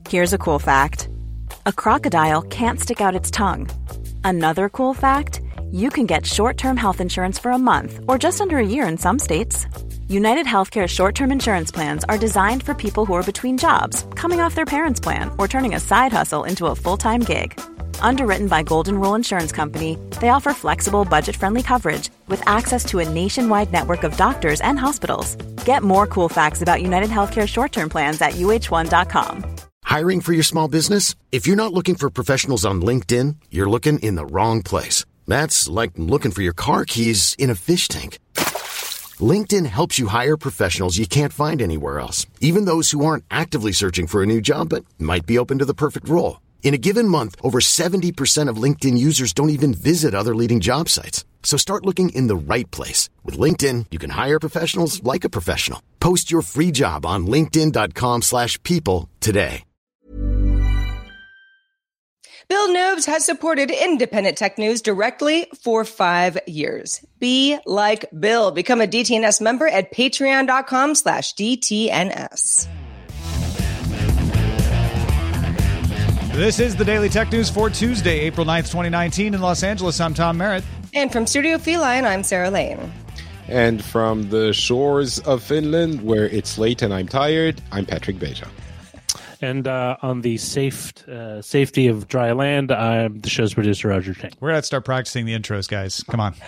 Here's a cool fact. A crocodile can't stick out its tongue. Another cool fact, you can get short-term health insurance for a month or just under a year in some states. United Healthcare short-term insurance plans are designed for people who are between jobs, coming off their parents' plan, or turning a side hustle into a full-time gig. Underwritten by Golden Rule Insurance Company, they offer flexible, budget-friendly coverage with access to a nationwide network of doctors and hospitals. Get more cool facts about United Healthcare short-term plans at uh1.com. Hiring for your small business? If you're not looking for professionals on LinkedIn, you're looking in the wrong place. That's like looking for your car keys in a fish tank. LinkedIn helps you hire professionals you can't find anywhere else, even those who aren't actively searching for a new job but might be open to the perfect role. In a given month, over 70% of LinkedIn users don't even visit other leading job sites. So start looking in the right place. With LinkedIn, you can hire professionals like a professional. Post your free job on linkedin.com/people today. Bill Nobes has supported independent tech news directly for 5 years. Be like Bill. Become a DTNS member at patreon.com/DTNS. This is the Daily Tech News for Tuesday, April 9th, 2019 in Los Angeles. I'm Tom Merritt. And from Studio Feline, I'm Sarah Lane. And from the shores of Finland, where it's late and I'm tired, I'm Patrick Beja. And on the safety of dry land, I'm the show's producer, Roger Chang. We're going to start practicing the intros, guys. Come on.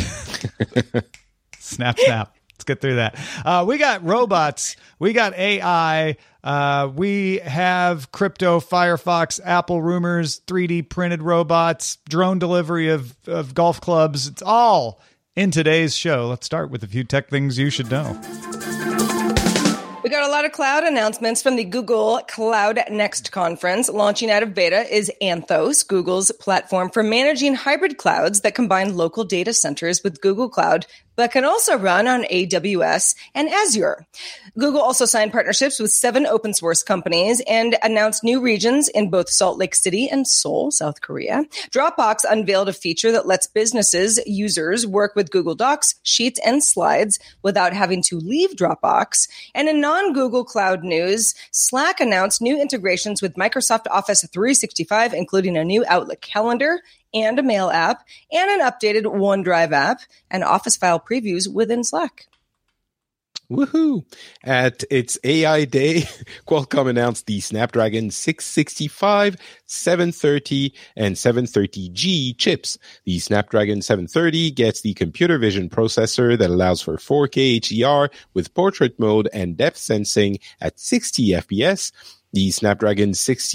Snap, snap. Let's get through that. We got robots. We got AI. We have crypto, Firefox, Apple rumors, 3D printed robots, drone delivery of golf clubs. It's all in today's show. Let's start with a few tech things you should know. We got a lot of cloud announcements from the Google Cloud Next conference. Launching out of beta is Anthos, Google's platform for managing hybrid clouds that combine local data centers with Google Cloud, but can also run on AWS and Azure. Google also signed partnerships with 7 open source companies and announced new regions in both Salt Lake City and Seoul, South Korea. Dropbox unveiled a feature that lets businesses users work with Google Docs, Sheets, and Slides without having to leave Dropbox. And in non-Google Cloud news, Slack announced new integrations with Microsoft Office 365, including a new Outlook calendar and a mail app, and an updated OneDrive app, and Office file previews within Slack. Woohoo! At its AI Day, Qualcomm announced the Snapdragon 665, 730, and 730G chips. The Snapdragon 730 gets the computer vision processor that allows for 4K HDR with portrait mode and depth sensing at 60 FPS. The Snapdragon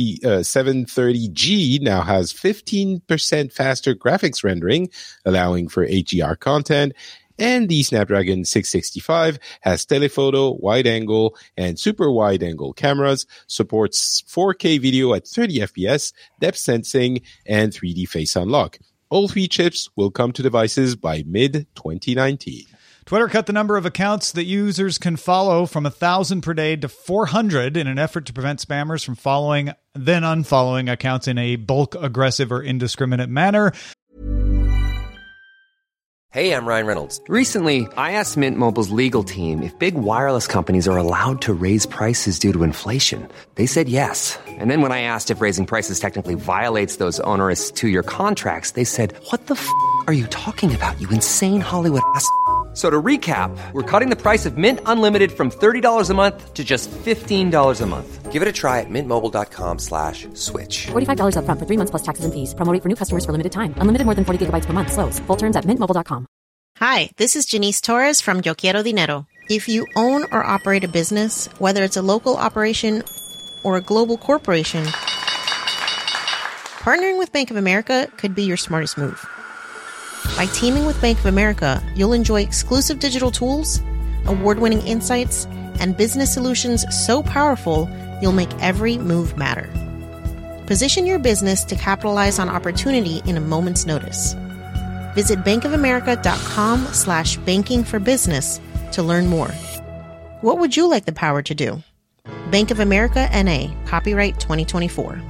730G now has 15% faster graphics rendering, allowing for HDR content. And the Snapdragon 665 has telephoto, wide-angle, and super wide-angle cameras, supports 4K video at 30 FPS, depth sensing, and 3D face unlock. All 3 chips will come to devices by mid-2019. Twitter cut the number of accounts that users can follow from 1,000 per day to 400 in an effort to prevent spammers from following, then unfollowing accounts in a bulk, aggressive, or indiscriminate manner. Hey, I'm Ryan Reynolds. Recently, I asked Mint Mobile's legal team if big wireless companies are allowed to raise prices due to inflation. They said yes. And then when I asked if raising prices technically violates those onerous 2-year contracts, they said, "What the f*** are you talking about, you insane Hollywood ass?" So to recap, we're cutting the price of Mint Unlimited from $30 a month to just $15 a month. Give it a try at mintmobile.com/switch. $45 up front for 3 months plus taxes and fees. Promo rate for new customers for limited time. Unlimited more than 40 gigabytes per month. Slows full terms at mintmobile.com. Hi, this is Janice Torres from Yo Quiero Dinero. If you own or operate a business, whether it's a local operation or a global corporation, partnering with Bank of America could be your smartest move. By teaming with Bank of America, you'll enjoy exclusive digital tools, award-winning insights, and business solutions so powerful, you'll make every move matter. Position your business to capitalize on opportunity in a moment's notice. Visit bankofamerica.com/banking for business to learn more. What would you like the power to do? Bank of America N.A., copyright 2024.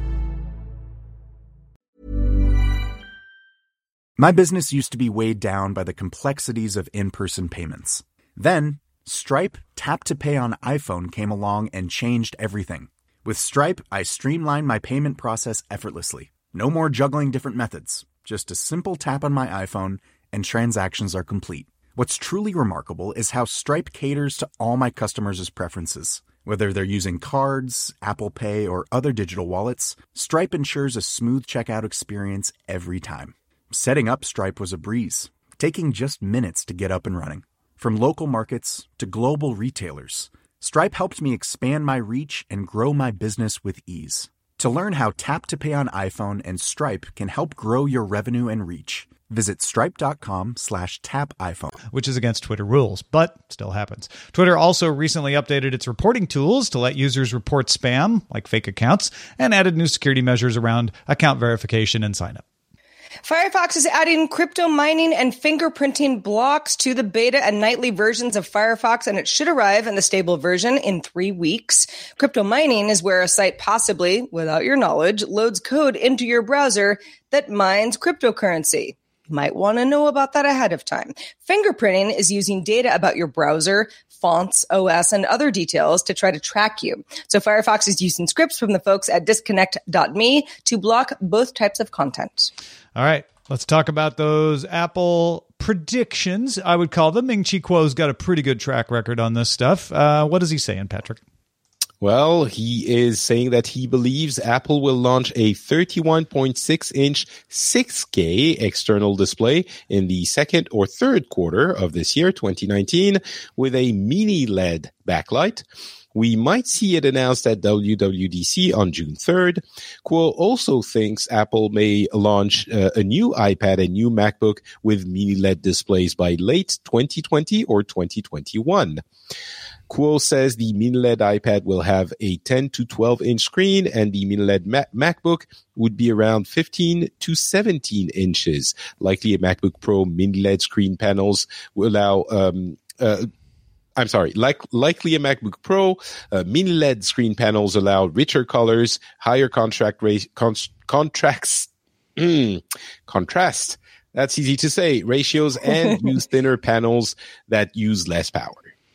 My business used to be weighed down by the complexities of in-person payments. Then, Stripe Tap to Pay on iPhone came along and changed everything. With Stripe, I streamlined my payment process effortlessly. No more juggling different methods. Just a simple tap on my iPhone and transactions are complete. What's truly remarkable is how Stripe caters to all my customers' preferences. Whether they're using cards, Apple Pay, or other digital wallets, Stripe ensures a smooth checkout experience every time. Setting up Stripe was a breeze, taking just minutes to get up and running. From local markets to global retailers, Stripe helped me expand my reach and grow my business with ease. To learn how Tap to Pay on iPhone and Stripe can help grow your revenue and reach, visit stripe.com/tapiphone. Which is against Twitter rules, but still happens. Twitter also recently updated its reporting tools to let users report spam, like fake accounts, and added new security measures around account verification and sign-up. Firefox is adding crypto mining and fingerprinting blocks to the beta and nightly versions of Firefox, and it should arrive in the stable version in 3 weeks. Crypto mining is where a site possibly, without your knowledge, loads code into your browser that mines cryptocurrency. You might want to know about that ahead of time. Fingerprinting is using data about your browser, fonts, OS, and other details to try to track you. So Firefox is using scripts from the folks at disconnect.me to block both types of content. All right, let's talk about those Apple predictions, I would call them. Ming-Chi Kuo's got a pretty good track record on this stuff. What is he saying, Patrick? Well, he is saying that he believes Apple will launch a 31.6-inch 6K external display in the second or third quarter of this year, 2019, with a mini LED backlight. We might see it announced at WWDC on June 3rd. Kuo also thinks Apple may launch a new iPad and new MacBook with mini LED displays by late 2020 or 2021. Kuo says the mini LED iPad will have a 10 to 12-inch screen, and the mini LED MacBook would be around 15 to 17 inches. Likely a MacBook Pro mini LED screen panels will allow likely a MacBook Pro, mini LED screen panels allow richer colors, higher contrast. That's easy to say. Ratios, and use thinner panels that use less power.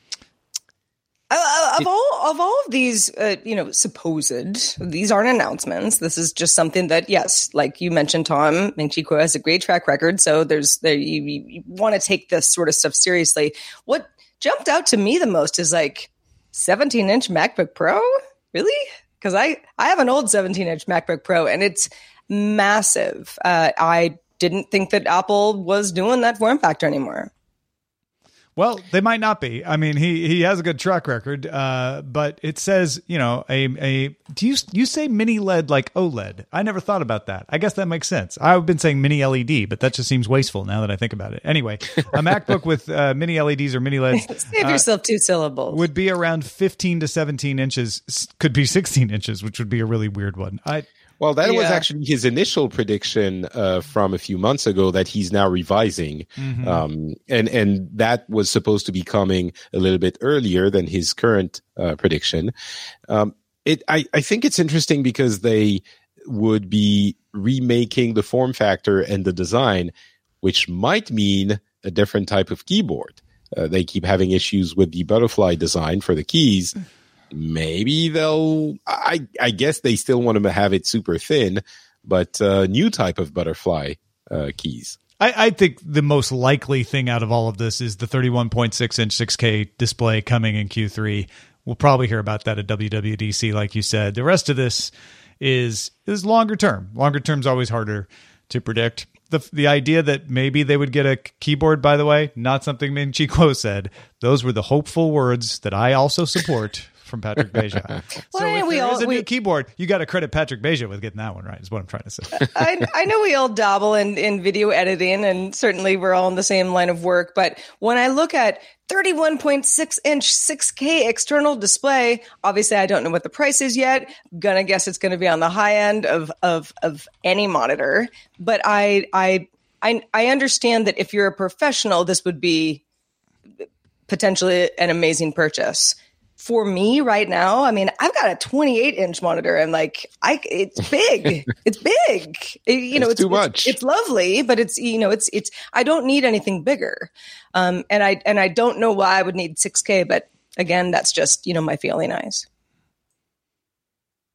Of all of these, supposed, these aren't announcements. This is just something that, yes, like you mentioned, Tom, Ming-Chi Kuo has a great track record. So you want to take this sort of stuff seriously. What jumped out to me the most is like 17-inch MacBook Pro? Really? Because I have an old 17-inch MacBook Pro and it's massive. I didn't think that Apple was doing that form factor anymore. Well, they might not be. I mean, he has a good track record, but it says, do you say mini LED like OLED? I never thought about that. I guess that makes sense. I've been saying mini LED, but that just seems wasteful now that I think about it. Anyway, a MacBook with mini LEDs or mini LEDs. Save yourself 2 syllables. Would be around 15 to 17 inches, could be 16 inches, which would be a really weird one. Well, that was actually his initial prediction from a few months ago that he's now revising. Mm-hmm. And that was supposed to be coming a little bit earlier than his current prediction. I think it's interesting because they would be remaking the form factor and the design, which might mean a different type of keyboard. They keep having issues with the butterfly design for the keys. Maybe I guess they still want to have it super thin, but new type of butterfly keys. I think the most likely thing out of all of this is the 31.6-inch 6K display coming in Q3. We'll probably hear about that at WWDC, like you said. The rest of this is longer term. Longer term is always harder to predict. The idea that maybe they would get a keyboard, by the way, not something Ming-Chi Kuo said. Those were the hopeful words that I also support from Patrick Beja. So if there is a new keyboard, you got to credit Patrick Beja with getting that one right, is what I'm trying to say. I know we all dabble in video editing, and certainly we're all in the same line of work. But when I look at 31.6-inch 6K external display, obviously I don't know what the price is yet. Gonna guess it's going to be on the high end of any monitor. But I understand that if you're a professional, this would be potentially an amazing purchase. For me right now, I mean, I've got a 28-inch monitor and it's big. It's big. It's too much. It's lovely, but it's I don't need anything bigger. And I don't know why I would need 6K, but again, that's just, my feeling eyes.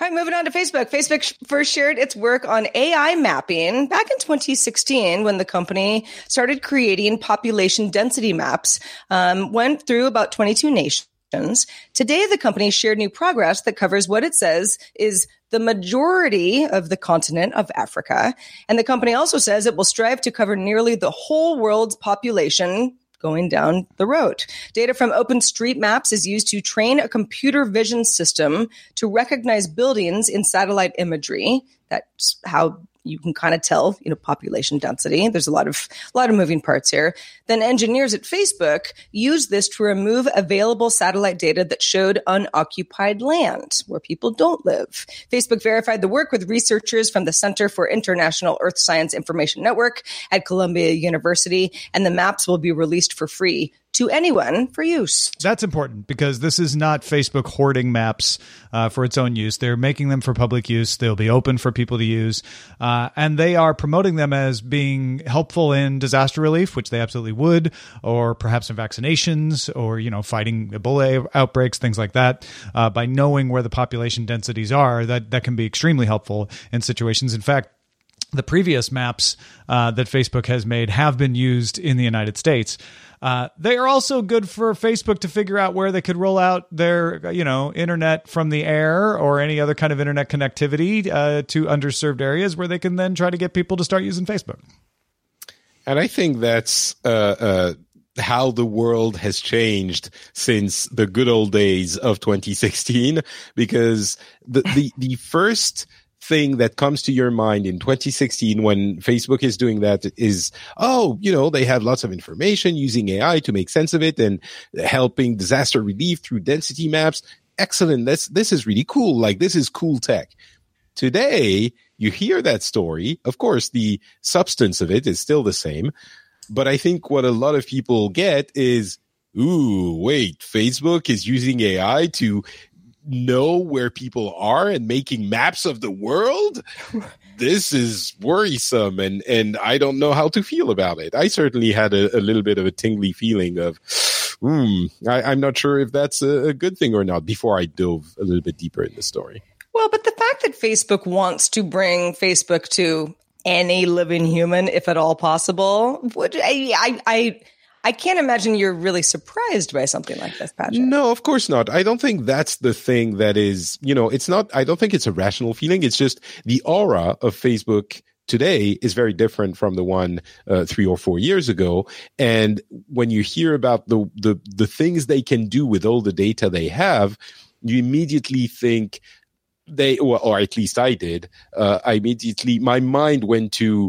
All right, moving on to Facebook. Facebook first shared its work on AI mapping back in 2016 when the company started creating population density maps, went through about 22 nations. Today, the company shared new progress that covers what it says is the majority of the continent of Africa. And the company also says it will strive to cover nearly the whole world's population going down the road. Data from OpenStreetMaps is used to train a computer vision system to recognize buildings in satellite imagery. That's how you can kind of tell, population density. There's a lot of moving parts here. Then engineers at Facebook use this to remove available satellite data that showed unoccupied land where people don't live. Facebook verified the work with researchers from the Center for International Earth Science Information Network at Columbia University, and the maps will be released for free to anyone for use. That's important because this is not Facebook hoarding maps for its own use. They're making them for public use. They'll be open for people to use. And they are promoting them as being helpful in disaster relief, which they absolutely would, or perhaps in vaccinations or, fighting Ebola outbreaks, things like that. By knowing where the population densities are, that can be extremely helpful in situations. In fact, the previous maps that Facebook has made have been used in the United States. They are also good for Facebook to figure out where they could roll out their, internet from the air or any other kind of internet connectivity to underserved areas where they can then try to get people to start using Facebook. And I think that's how the world has changed since the good old days of 2016, because the first thing that comes to your mind in 2016 when Facebook is doing that is, they have lots of information using AI to make sense of it and helping disaster relief through density maps. Excellent. This is really cool. Like, this is cool tech. Today, you hear that story. Of course, the substance of it is still the same. But I think what a lot of people get is, Facebook is using AI to know where people are and making maps of the world. This is worrisome, and I don't know how to feel about it. I certainly had a little bit of a tingly feeling of, I'm not sure if that's a good thing or not before I dove a little bit deeper in the story. Well, but the fact that Facebook wants to bring Facebook to any living human, if at all possible, I can't imagine you're really surprised by something like this, Patrick. No, of course not. I don't think that's the thing that is, it's not, I don't think it's a rational feeling. It's just the aura of Facebook today is very different from the one 3 or 4 years ago. And when you hear about the things they can do with all the data they have, you immediately think or at least I did, my mind went to,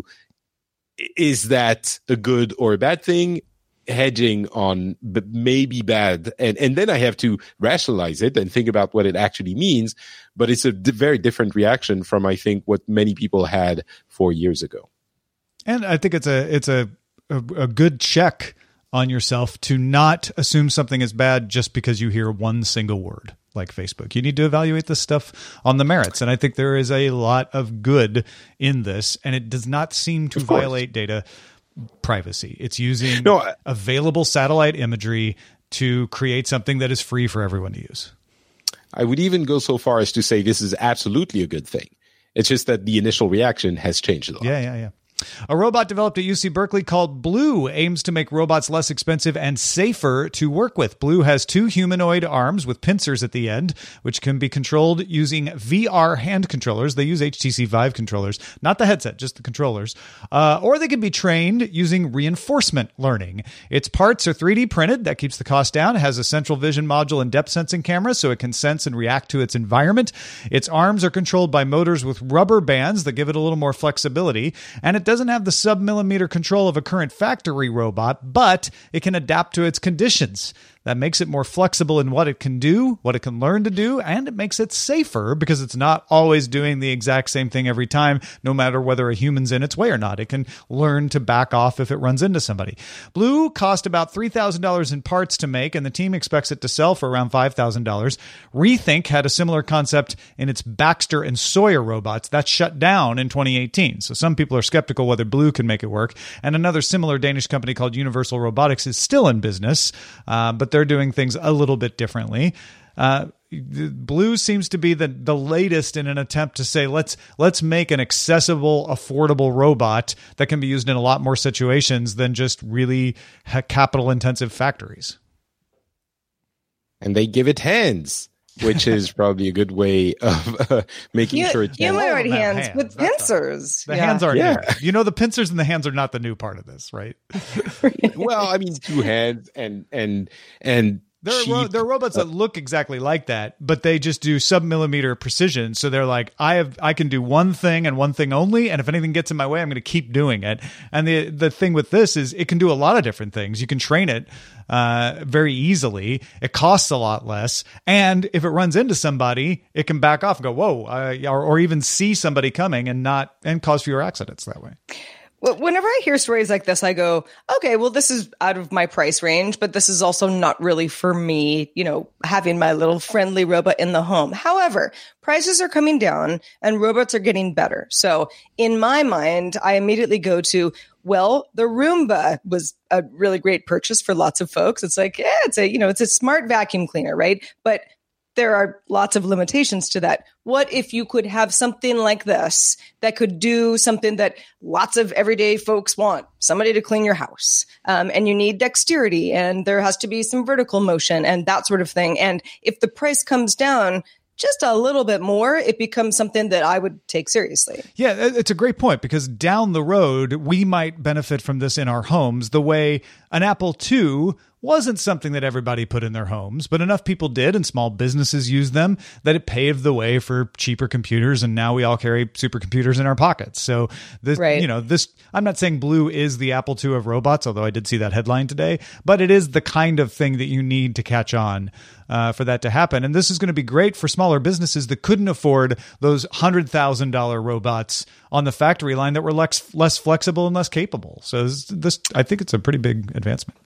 is that a good or a bad thing? Hedging on maybe bad, and then I have to rationalize it and think about what it actually means. But it's a very different reaction from, I think, what many people had 4 years ago. And I think it's a good check on yourself to not assume something is bad just because you hear one single word like Facebook. You need to evaluate this stuff on the merits. And I think there is a lot of good in this, and it does not seem to violate data privacy. It's using available satellite imagery to create something that is free for everyone to use. I would even go so far as to say this is absolutely a good thing. It's just that the initial reaction has changed a lot. Yeah. A robot developed at UC Berkeley called Blue aims to make robots less expensive and safer to work with. Blue has 2 humanoid arms with pincers at the end, which can be controlled using VR hand controllers. They use HTC Vive controllers, not the headset, just the controllers. Or they can be trained using reinforcement learning. Its parts are 3D printed. That keeps the cost down. It has a central vision module and depth sensing camera, so it can sense and react to its environment. Its arms are controlled by motors with rubber bands that give it a little more flexibility. And it doesn't have the sub-millimeter control of a current factory robot, but it can adapt to its conditions. That makes it more flexible in what it can do, what it can learn to do, and it makes it safer because it's not always doing the exact same thing every time, no matter whether a human's in its way or not. It can learn to back off if it runs into somebody. Blue cost about $3,000 in parts to make, and the team expects it to sell for around $5,000. Rethink had a similar concept in its Baxter and Sawyer robots. That shut down in 2018. So some people are skeptical whether Blue can make it work. And another similar Danish company called Universal Robotics is still in business, but they're doing things a little bit differently. Blue seems to be the latest in an attempt to say, let's make an accessible, affordable robot that can be used in a lot more situations than just really capital intensive factories. And they give it hands, which is probably a good way of making sure it's humanoid hands with pincers. The hands aren't new. You know, the pincers and the hands are not the new part of this, right? Well, I mean, 2 hands and there are robots that look exactly like that, but they just do sub-millimeter precision. So they're like, I can do one thing and one thing only, and if anything gets in my way, I'm going to keep doing it. And the thing with this is it can do a lot of different things. You can train it very easily. It costs a lot less, and if it runs into somebody, it can back off and go, whoa, or even see somebody coming and cause fewer accidents that way. Whenever I hear stories like this, I go, okay, well, this is out of my price range, but this is also not really for me, having my little friendly robot in the home. However, prices are coming down and robots are getting better. So in my mind, I immediately go to, well, the Roomba was a really great purchase for lots of folks. It's like, it's a smart vacuum cleaner, right? But there are lots of limitations to that. What if you could have something like this that could do something that lots of everyday folks want? Somebody to clean your house. And you need dexterity, and there has to be some vertical motion and that sort of thing. And if the price comes down just a little bit more, it becomes something that I would take seriously. Yeah, it's a great point, because down the road, we might benefit from this in our homes the way an Apple II wasn't something that everybody put in their homes, but enough people did, and small businesses used them, that it paved the way for cheaper computers, and now we all carry supercomputers in our pockets. So this, I'm not saying Blue is the Apple II of robots, although I did see that headline today, but it is the kind of thing that you need to catch on for that to happen. And this is going to be great for smaller businesses that couldn't afford those $100,000 robots on the factory line that were less flexible and less capable. So this, I think it's a pretty big advancement.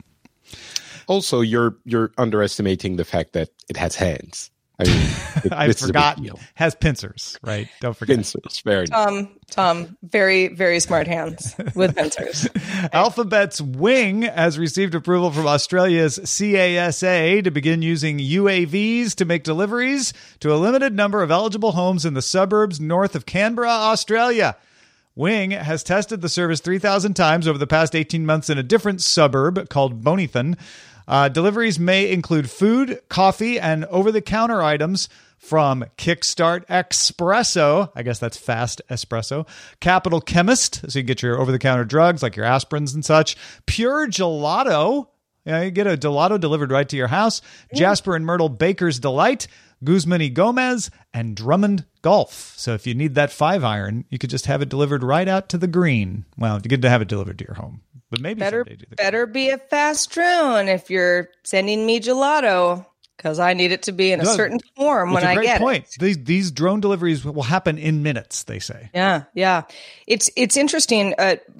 Also, you're underestimating the fact that it has hands. I mean, I forgot. Has pincers, right? Don't forget. Pincers, very nice. Tom, very, very smart hands with pincers. Alphabet's Wing has received approval from Australia's CASA to begin using UAVs to make deliveries to a limited number of eligible homes in the suburbs north of Canberra, Australia. Wing has tested the service 3,000 times over the past 18 months in a different suburb called Bonithan. Deliveries may include food, coffee, and over-the-counter items from Kickstart Espresso, I guess that's fast espresso, Capital Chemist, so you get your over-the-counter drugs like your aspirins and such, Pure Gelato, you get a gelato delivered right to your house, Jasper and Myrtle Baker's Delight, Guzman y Gomez, and Drummond Golf. So if you need that 5-iron, you could just have it delivered right out to the green. Well, you get to have it delivered to your home. But maybe better be a fast drone if you're sending me gelato, because I need it to be in a certain form when I get it. That's a great point. These drone deliveries will happen in minutes, they say. Yeah. It's interesting.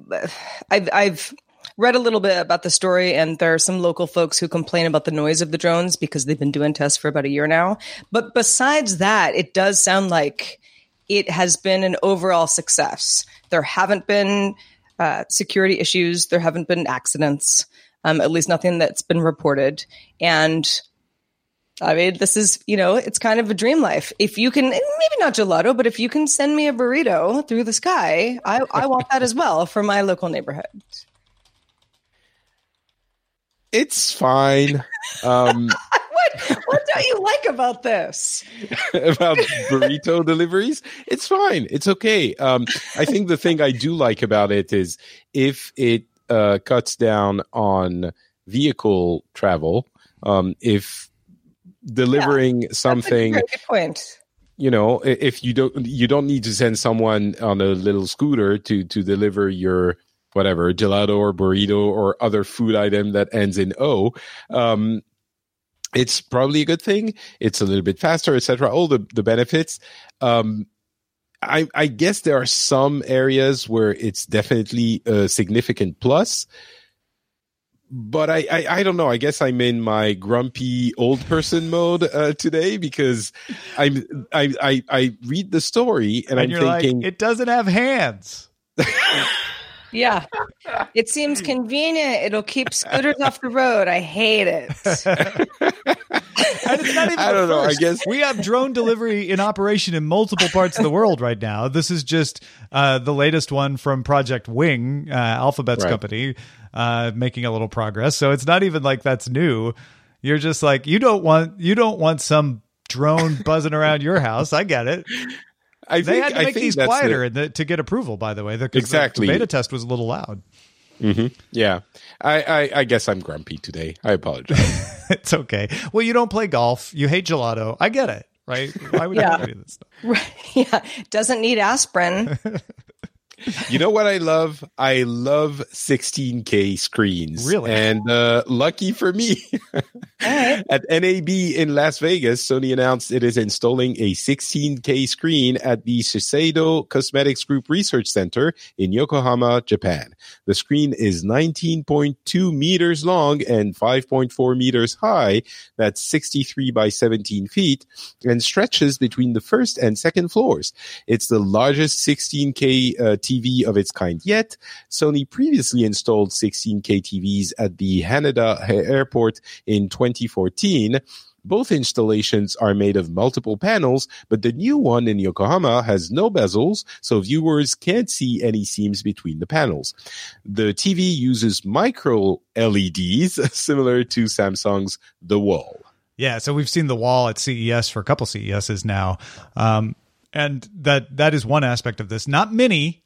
I've read a little bit about the story, and there are some local folks who complain about the noise of the drones because they've been doing tests for about a year now. But besides that, it does sound like it has been an overall success. There haven't been security issues. There haven't been accidents, at least nothing that's been reported. And I mean, this is, it's kind of a dream life. If you can, maybe not gelato, but if you can send me a burrito through the sky, I want that as well for my local neighborhood. It's fine. What don't you like about this? About burrito deliveries? It's fine. It's okay. I think the thing I do like about it is if it cuts down on vehicle travel, if delivering something, that's a great point. If you don't need to send someone on a little scooter to deliver your whatever gelato or burrito or other food item that ends in O. It's probably a good thing. It's a little bit faster, etc. All the benefits. I guess there are some areas where it's definitely a significant plus. But I don't know. I guess I'm in my grumpy old person mode today because I read the story and I'm thinking like, it doesn't have hands. Yeah. It seems convenient. It'll keep scooters off the road. I hate it. And it's not even I don't know. I guess we have drone delivery in operation in multiple parts of the world right now. This is just the latest one from Project Wing, Alphabet's company, making a little progress. So it's not even like that's new. You're just like, you don't want some drone buzzing around your house. I get it. They had to make these quieter to get approval, by the way. Exactly. The beta test was a little loud. Mm-hmm. Yeah. I guess I'm grumpy today. I apologize. It's okay. Well, you don't play golf. You hate gelato. I get it, right? Why would you do this stuff? Right. Yeah. Doesn't need aspirin. You know what I love? I love 16K screens. Really? And lucky for me, at NAB in Las Vegas, Sony announced it is installing a 16K screen at the Shiseido Cosmetics Group Research Center in Yokohama, Japan. The screen is 19.2 meters long and 5.4 meters high. That's 63 by 17 feet and stretches between the first and second floors. It's the largest 16K TV of its kind yet. Sony previously installed 16K TVs at the Haneda Airport in 2014. Both installations are made of multiple panels, but the new one in Yokohama has no bezels, so viewers can't see any seams between the panels. The TV uses micro LEDs, similar to Samsung's The Wall. Yeah, so we've seen The Wall at CES for a couple CESs now. And that is one aspect of this. Not mini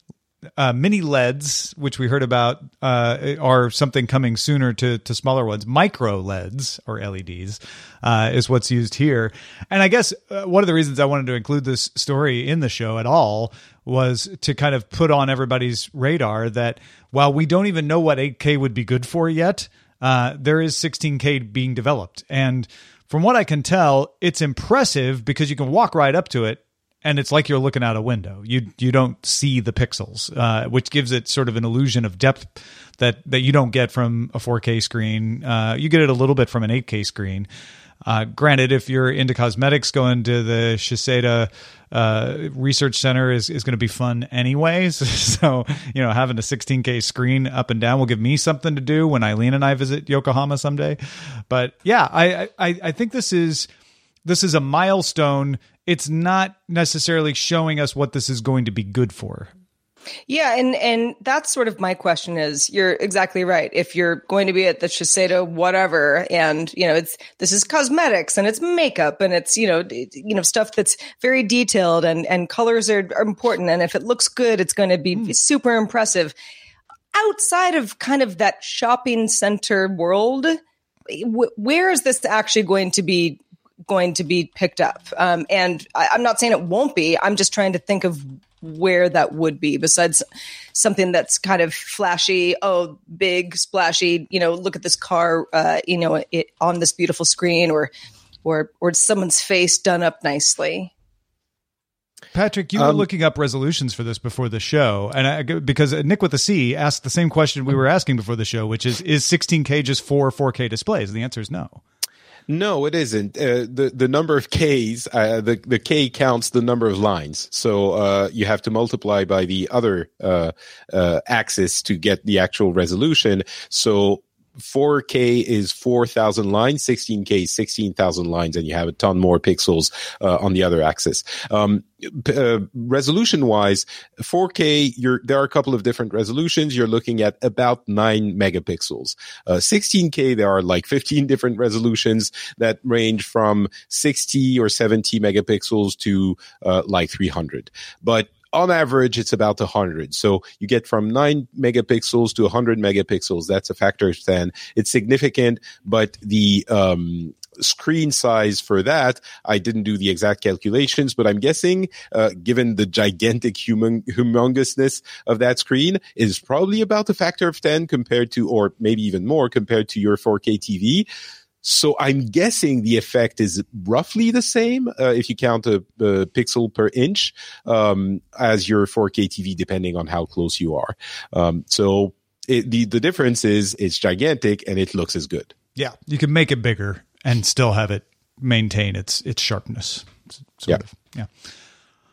LEDs, which we heard about, are something coming sooner to smaller ones. Micro LEDs or LEDs is what's used here. And I guess one of the reasons I wanted to include this story in the show at all was to kind of put on everybody's radar that while we don't even know what 8K would be good for yet, there is 16K being developed. And from what I can tell, it's impressive because you can walk right up to it and it's like you're looking out a window. You don't see the pixels, which gives it sort of an illusion of depth that you don't get from a 4K screen. You get it a little bit from an 8K screen. Granted, if you're into cosmetics, going to the Shiseido Research Center is going to be fun anyways. So, having a 16K screen up and down will give me something to do when Eileen and I visit Yokohama someday. But yeah, I think this is a milestone. It's not necessarily showing us what this is going to be good for. Yeah, and that's sort of my question is, you're exactly right. If you're going to be at the Shiseido whatever, and this is cosmetics and it's makeup and it's stuff that's very detailed and colors are important, and if it looks good, it's going to be super impressive. Outside of kind of that shopping center world, where is this actually going to be picked up? And I'm not saying it won't be. I'm just trying to think of where that would be besides something that's kind of flashy. Oh, big, splashy, look at this car, it on this beautiful screen or someone's face done up nicely. Patrick, you were looking up resolutions for this before the show, and because Nick with a C asked the same question we were asking before the show, which is 16K just for 4K displays? And the answer is no. No, it isn't. The number of Ks, the K counts the number of lines. So you have to multiply by the other axis to get the actual resolution. So 4K is 4,000 lines, 16K is 16,000 lines, and you have a ton more pixels on the other axis. Resolution-wise, 4K, there are a couple of different resolutions. You're looking at about 9 megapixels. 16K, there are like 15 different resolutions that range from 60 or 70 megapixels to like 300. But on average, it's about 100. So you get from 9 megapixels to 100 megapixels. That's a factor of 10. It's significant, but the screen size for that, I didn't do the exact calculations, but I'm guessing, given the gigantic humongousness of that screen, is probably about a factor of 10 compared to, or maybe even more compared to your 4K TV. So I'm guessing the effect is roughly the same if you count a pixel per inch as your 4K TV, depending on how close you are. So the difference is it's gigantic and it looks as good. Yeah, you can make it bigger and still have it maintain its sharpness. Sort of. Yeah.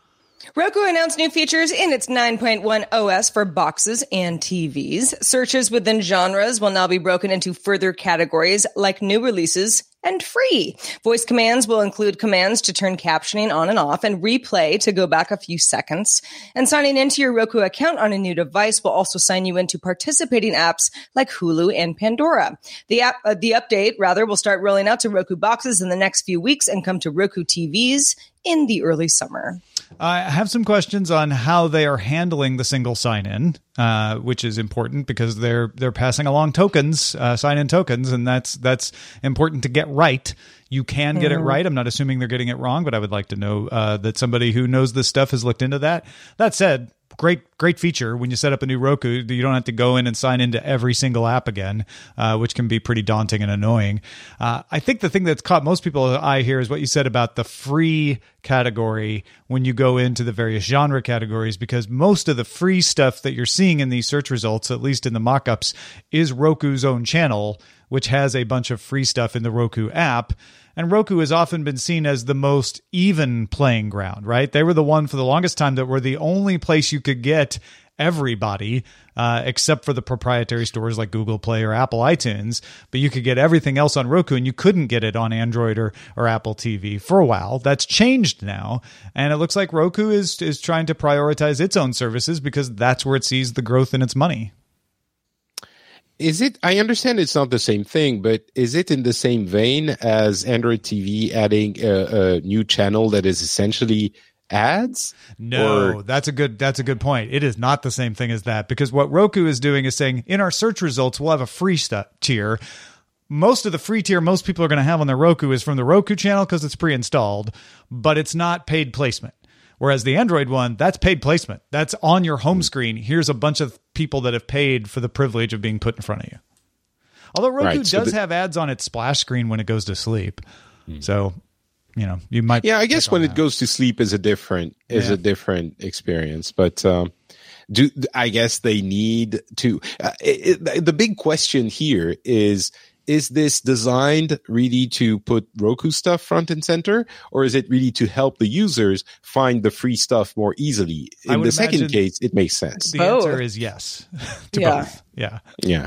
Roku announced new features in its 9.1 OS for boxes and TVs. Searches within genres will now be broken into further categories like new releases and free. Voice commands will include commands to turn captioning on and off and replay to go back a few seconds. And signing into your Roku account on a new device will also sign you into participating apps like Hulu and Pandora. The update will start rolling out to Roku boxes in the next few weeks and come to Roku TVs in the early summer. I have some questions on how they are handling the single sign-in, which is important because they're passing along tokens, sign-in tokens, and that's important to get right. You can get it right. I'm not assuming they're getting it wrong, but I would like to know that somebody who knows this stuff has looked into that. That said, great feature. When you set up a new Roku, you don't have to go in and sign into every single app again, which can be pretty daunting and annoying. I think the thing that's caught most people's eye here is what you said about the free category when you go into the various genre categories, because most of the free stuff that you're seeing in these search results, at least in the mock-ups, is Roku's own channel, which has a bunch of free stuff in the Roku app. And Roku has often been seen as the most even playing ground, right? They were the one for the longest time that were the only place you could get everybody, except for the proprietary stores like Google Play or Apple iTunes. But you could get everything else on Roku, and you couldn't get it on Android or Apple TV for a while. That's changed now. And it looks like Roku is trying to prioritize its own services because that's where it sees the growth in its money. Is it? I understand it's not the same thing, but is it in the same vein as Android TV adding a new channel that is essentially ads? No, that's a good point. It is not the same thing as that, because what Roku is doing is saying in our search results, we'll have a free tier. Most of the free tier most people are going to have on their Roku is from the Roku channel because it's pre-installed, but it's not paid placement. Whereas the Android one, that's paid placement. That's on your home screen. Here's a bunch of people that have paid for the privilege of being put in front of you. Although Roku does have ads on its splash screen when it goes to sleep. So, you might. Yeah, I guess when it goes to sleep is a different experience. But I guess they need to. The big question here is this designed really to put Roku stuff front and center, or is it really to help the users find the free stuff more easily? In the second case, it makes sense. The answer is yes to both. Yeah. Yeah.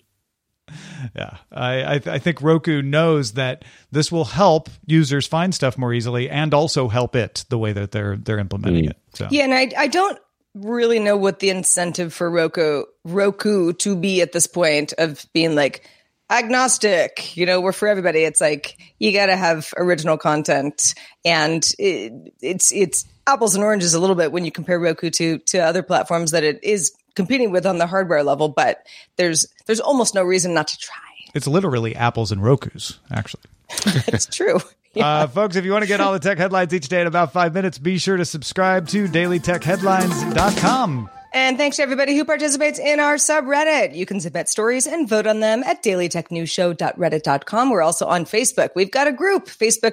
Yeah. I think Roku knows that this will help users find stuff more easily and also help it the way that they're implementing it. So. Yeah, and I don't really know what the incentive for Roku to be at this point of being like, agnostic, we're for everybody. It's like you got to have original content, and it's apples and oranges a little bit when you compare Roku to other platforms that it is competing with on the hardware level. But there's almost no reason not to try. It's literally apples and Rokus, actually. It's true. Yeah. Folks, if you want to get all the tech headlines each day in about 5 minutes, be sure to subscribe to dailytechheadlines.com. And thanks to everybody who participates in our subreddit. You can submit stories and vote on them at dailytechnewsshow.reddit.com. We're also on Facebook. We've got a group,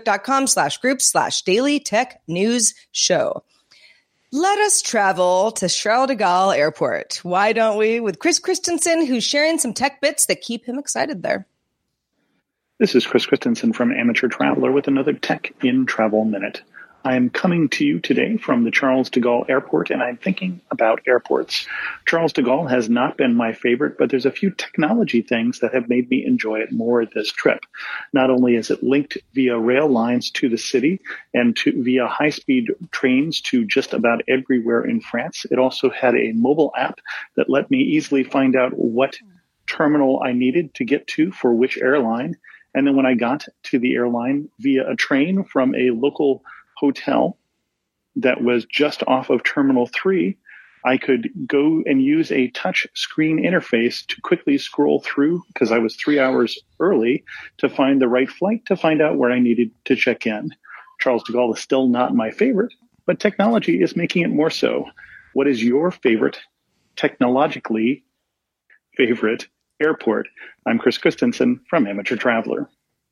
facebook.com/group/dailytechnewsshow. Let us travel to Charles de Gaulle Airport. Why don't we? With Chris Christensen, who's sharing some tech bits that keep him excited there. This is Chris Christensen from Amateur Traveler with another Tech in Travel Minute. I am coming to you today from the Charles de Gaulle Airport, and I'm thinking about airports. Charles de Gaulle has not been my favorite, but there's a few technology things that have made me enjoy it more this trip. Not only is it linked via rail lines to the city and via high-speed trains to just about everywhere in France, it also had a mobile app that let me easily find out what terminal I needed to get to for which airline. And then when I got to the airline via a train from a local hotel that was just off of Terminal 3, I could go and use a touch screen interface to quickly scroll through, because I was 3 hours early, to find the right flight to find out where I needed to check in. Charles de Gaulle is still not my favorite, but technology is making it more so. What is your favorite, technologically favorite airport? I'm Chris Christensen from Amateur Traveler.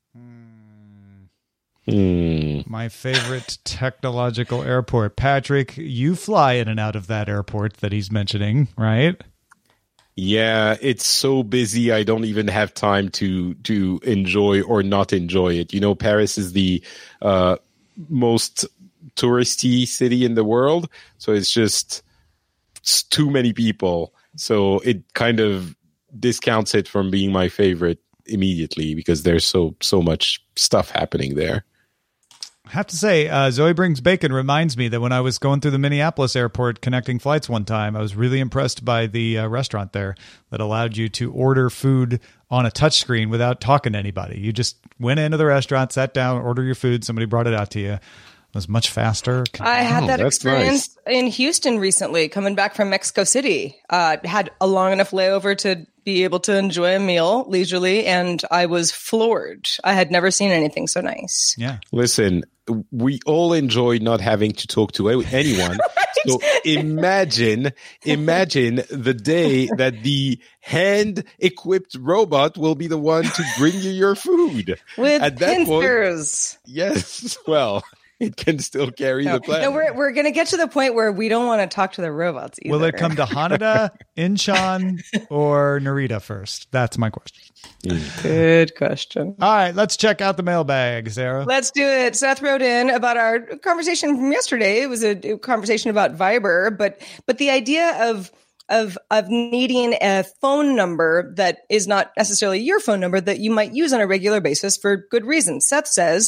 My favorite technological airport. Patrick, you fly in and out of that airport that he's mentioning, right? Yeah, it's so busy. I don't even have time to enjoy or not enjoy it. Paris is the most touristy city in the world. So it's too many people. So it kind of discounts it from being my favorite immediately because there's so much stuff happening there. I have to say, Zoe Brings Bacon reminds me that when I was going through the Minneapolis airport connecting flights one time, I was really impressed by the restaurant there that allowed you to order food on a touchscreen without talking to anybody. You just went into the restaurant, sat down, ordered your food, somebody brought it out to you. It was much faster. I had that experience in Houston recently, coming back from Mexico City. Had a long enough layover to be able to enjoy a meal leisurely, and I was floored. I had never seen anything so nice. Yeah. Listen, we all enjoy not having to talk to anyone. Right? So imagine the day that the hand-equipped robot will be the one to bring you your food. With at that pincers. Point, yes. Well, it can still carry the planet. No, we're going to get to the point where we don't want to talk to the robots either. Will it come to Haneda, Incheon, or Narita first? That's my question. Good question. All right, let's check out the mailbag, Sarah. Let's do it. Seth wrote in about our conversation from yesterday. It was a conversation about Viber, but the idea of needing a phone number that is not necessarily your phone number that you might use on a regular basis for good reasons. Seth says,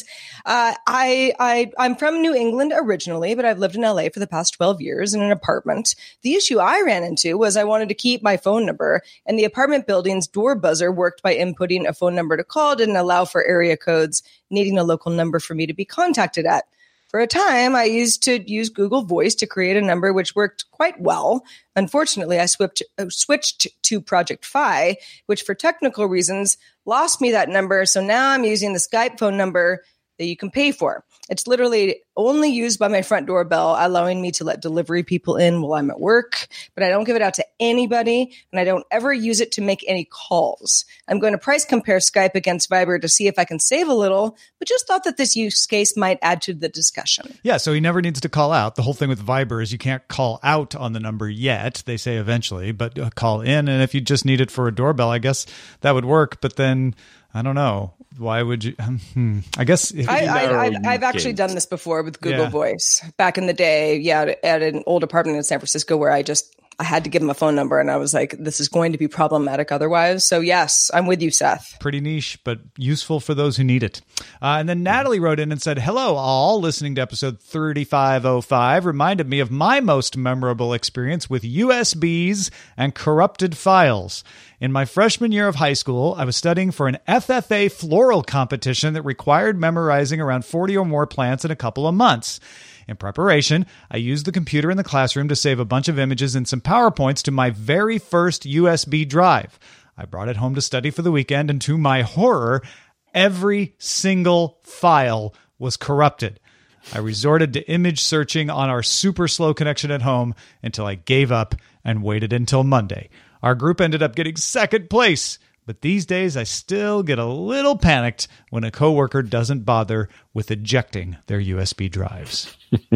I'm from New England originally, but I've lived in LA for the past 12 years in an apartment. The issue I ran into was I wanted to keep my phone number, and the apartment building's door buzzer worked by inputting a phone number to call, didn't allow for area codes, needing a local number for me to be contacted at. For a time, I used to use Google Voice to create a number, which worked quite well. Unfortunately, I switched to Project Fi, which for technical reasons lost me that number. So now I'm using the Skype phone number that you can pay for. It's literally only used by my front doorbell, allowing me to let delivery people in while I'm at work, but I don't give it out to anybody, and I don't ever use it to make any calls. I'm going to price compare Skype against Viber to see if I can save a little, but just thought that this use case might add to the discussion. Yeah, so he never needs to call out. The whole thing with Viber is you can't call out on the number yet. They say eventually, but call in, and if you just need it for a doorbell, I guess that would work, but then I don't know. Why would you? I guess I've actually done this before with Google Voice back in the day. Yeah, at an old apartment in San Francisco where I had to give him a phone number, and I was like, this is going to be problematic otherwise. So yes, I'm with you, Seth. Pretty niche, but useful for those who need it. And then Natalie wrote in and said, hello, all. Listening to episode 3505 reminded me of my most memorable experience with USBs and corrupted files. In my freshman year of high school, I was studying for an FFA floral competition that required memorizing around 40 or more plants in a couple of months. In preparation, I used the computer in the classroom to save a bunch of images and some PowerPoints to my very first USB drive. I brought it home to study for the weekend, and to my horror, every single file was corrupted. I resorted to image searching on our super slow connection at home until I gave up and waited until Monday. Our group ended up getting second place, but these days I still get a little panicked when a coworker doesn't bother with ejecting their USB drives.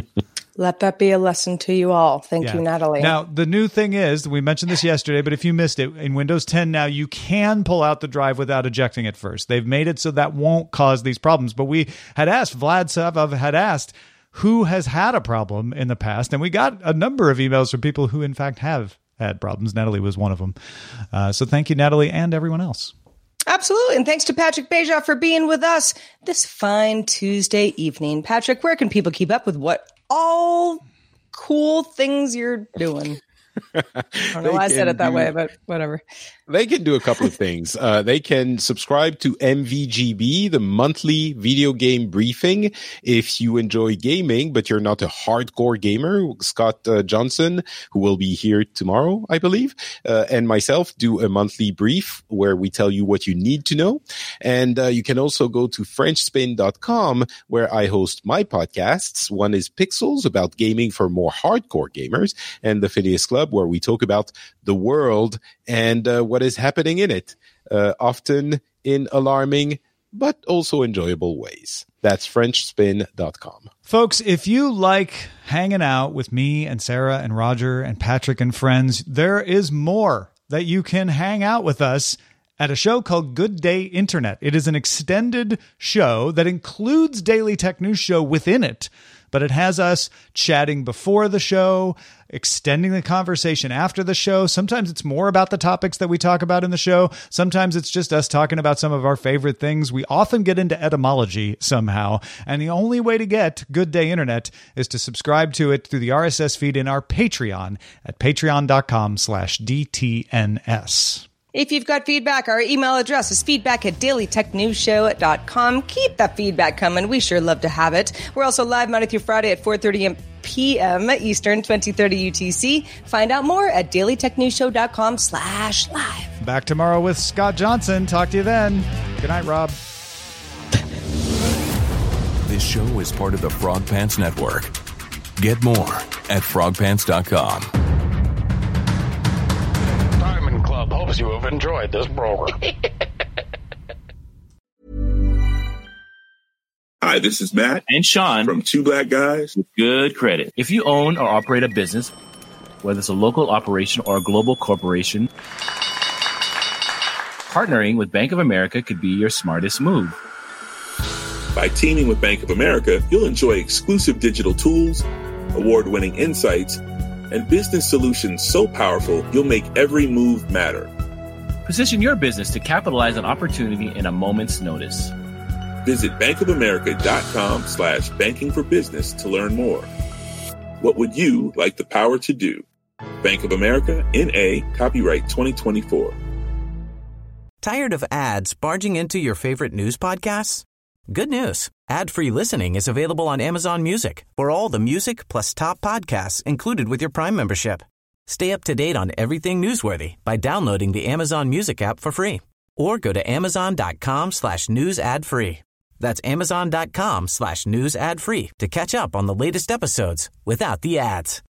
Let that be a lesson to you all. Thank you, Natalie. Now, the new thing is, we mentioned this yesterday, but if you missed it, in Windows 10 now, you can pull out the drive without ejecting it first. They've made it so that won't cause these problems. But we had asked, Vlad Savov had asked, who has had a problem in the past? And we got a number of emails from people who, in fact, have had problems. Natalie was one of them. So thank you, Natalie, and everyone else. Absolutely. And thanks to Patrick Beja for being with us this fine Tuesday evening. Patrick, where can people keep up with what all cool things you're doing? I don't know why I said it that way, but whatever. They can do a couple of things. They can subscribe to MVGB, the monthly video game briefing. If you enjoy gaming, but you're not a hardcore gamer, Scott Johnson, who will be here tomorrow, I believe, and myself do a monthly brief where we tell you what you need to know. And you can also go to FrenchSpin.com, where I host my podcasts. One is Pixels, about gaming for more hardcore gamers, and the Phineas Club, where we talk about the world and what is happening in it, often in alarming but also enjoyable ways. That's FrenchSpin.com. Folks, if you like hanging out with me and Sarah and Roger and Patrick and friends, there is more that you can hang out with us at a show called Good Day Internet. It is an extended show that includes Daily Tech News Show within it, but it has us chatting before the show, extending the conversation after the show. Sometimes it's more about the topics that we talk about in the show. Sometimes it's just us talking about some of our favorite things. We often get into etymology somehow. And the only way to get Good Day Internet is to subscribe to it through the RSS feed in our Patreon at patreon.com/DTNS. If you've got feedback, our email address is feedback@dailytechnewsshow.com. Keep that feedback coming. We sure love to have it. We're also live Monday through Friday at 4:30 p.m. Eastern, 2030 UTC. Find out more at dailytechnewsshow.com/live. Back tomorrow with Scott Johnson. Talk to you then. Good night, Rob. This show is part of the Frog Pants Network. Get more at frogpants.com. Diamond Club hopes you have enjoyed this program. Hi, this is Matt and Sean from Two Black Guys with Good Credit. If you own or operate a business, whether it's a local operation or a global corporation, partnering with Bank of America could be your smartest move. By teaming with Bank of America, you'll enjoy exclusive digital tools, award-winning insights, and business solutions so powerful you'll make every move matter. Position your business to capitalize on opportunity in a moment's notice. Visit bankofamerica.com/banking for business to learn more. What would you like the power to do? Bank of America, N.A., copyright 2024. Tired of ads barging into your favorite news podcasts? Good news. Ad-free listening is available on Amazon Music for all the music plus top podcasts included with your Prime membership. Stay up to date on everything newsworthy by downloading the Amazon Music app for free or go to amazon.com/news ad free. That's amazon.com/news ad free to catch up on the latest episodes without the ads.